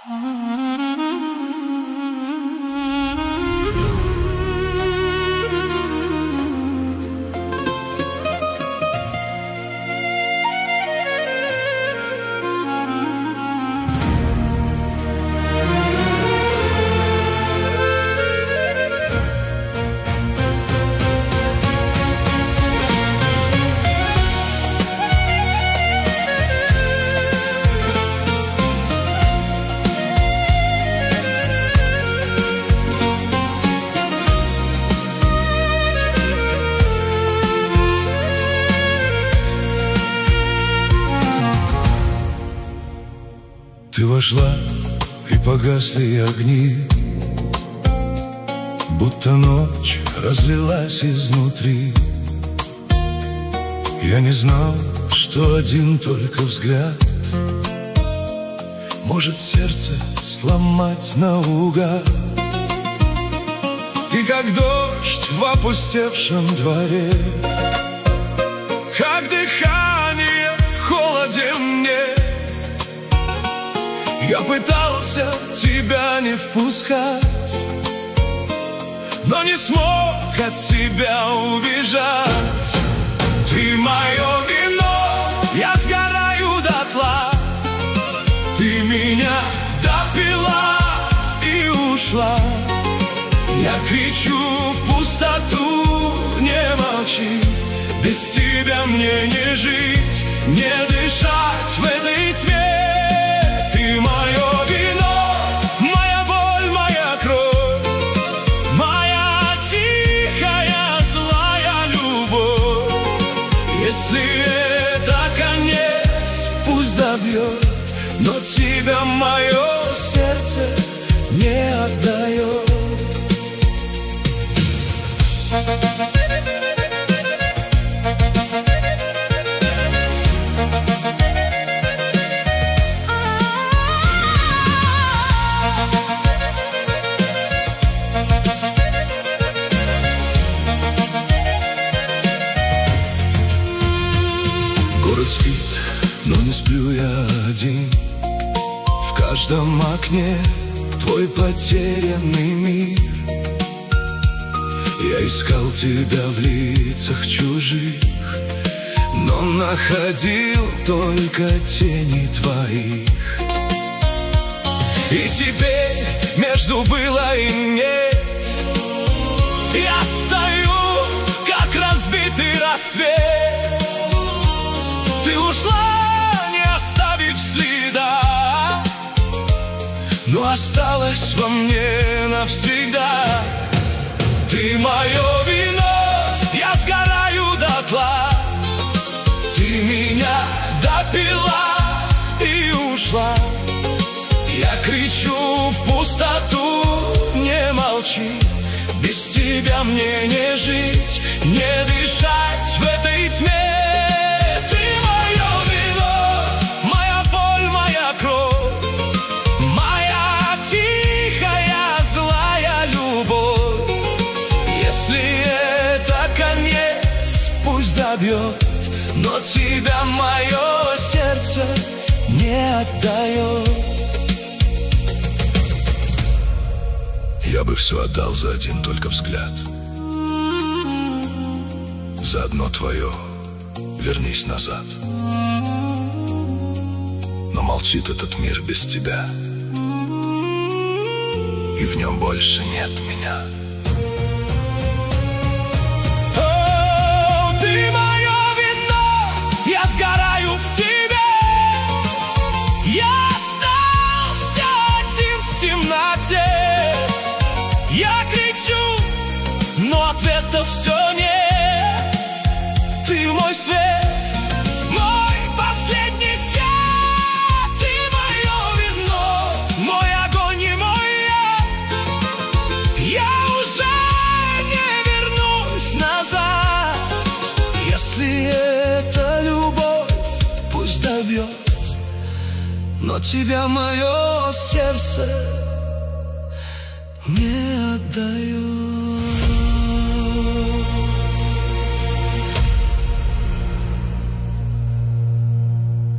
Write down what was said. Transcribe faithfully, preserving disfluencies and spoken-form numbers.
Ты вошла, и погасли огни, будто ночь разлилась изнутри. Я не знал, что один только взгляд может сердце сломать наугад. Ты как дождь в опустевшем дворе, как дыхание в холоде мне. Я пытался тебя не впускать, но не смог от себя убежать. Ты мое вино, я сгораю дотла. Ты меня допила и ушла. Я кричу в пустоту, не молчи. Без тебя мне не жить, не дышать в этой тьме. Ты мое вино, моя боль, моя кровь, моя тихая злая любовь. Если это конец, пусть добьет, но тебя мое сердце не отдает. Город спит, но не сплю я один. В каждом окне твой потерянный мир. Я искал тебя в лицах чужих, но находил только тени твоих. И теперь между было и нет я стою, как разбитый рассвет. Ты ушла, не оставив следа, но осталась во мне навсегда. Ты мое вино, я сгораю дотла. Ты меня допила и ушла. Я кричу в пустоту, не молчи. Без тебя мне не жить, не дышать в этой тьме. Но тебя мое сердце не отдает. Я бы все отдал за один только взгляд, за одно твое вернись назад. Но молчит этот мир без тебя, и в нем больше нет меня. Ответа все нет. Ты мой свет, мой последний свет. Ты мое вино, мой огонь и мой яд. Я уже не вернусь назад. Если это любовь, пусть добьет, но тебя мое сердце не отдает.